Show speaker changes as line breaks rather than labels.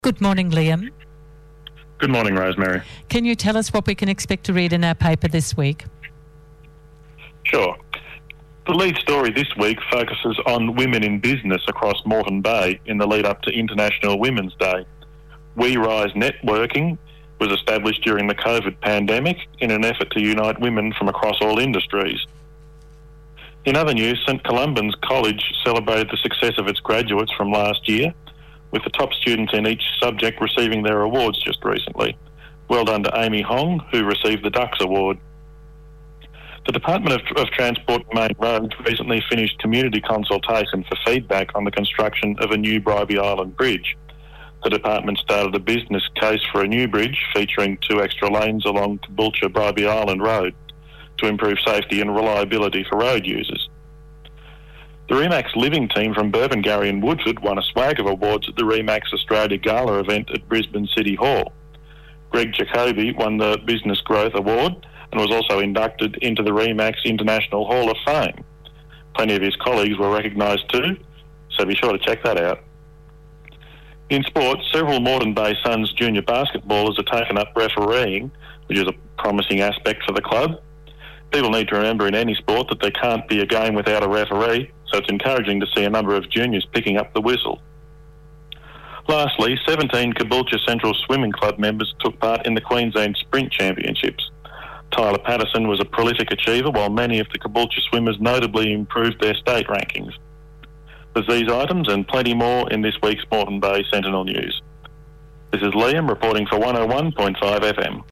Good morning, Liam.
Good morning, Rosemary.
Can you tell us what we can expect to read in our paper this week?
Sure. The lead story this week focuses on women in business across Moreton Bay in the lead up to International Women's Day. We Rise Networking was established during the COVID pandemic in an effort to unite women from across all industries. In other news, St Columban's College celebrated the success of its graduates from last year, with the top students in each subject receiving their awards just recently. Well done to Amy Hong, who received the Dux Award. The Department of Transport and Main Roads recently finished community consultation for feedback on the construction of a new Bribie Island bridge. The department started a business case for a new bridge featuring 2 extra lanes along Caboolture-Bribie Island Road to improve safety and reliability for road users. The Remax Living team from Burpengary and Woodford won a swag of awards at the Remax Australia Gala event at Brisbane City Hall. Greg Jacoby won the Business Growth Award and was also inducted into the Remax International Hall of Fame. Plenty of his colleagues were recognised too, so be sure to check that out. In sport, several Moreton Bay Suns junior basketballers have taken up refereeing, which is a promising aspect for the club. People need to remember in any sport that there can't be a game without a referee, so it's encouraging to see a number of juniors picking up the whistle. Lastly, 17 Caboolture Central Swimming Club members took part in the Queensland Sprint Championships. Tyler Patterson was a prolific achiever, while many of the Caboolture swimmers notably improved their state rankings. There's these items and plenty more in this week's Moreton Bay Sentinel News. This is Liam reporting for 101.5 FM.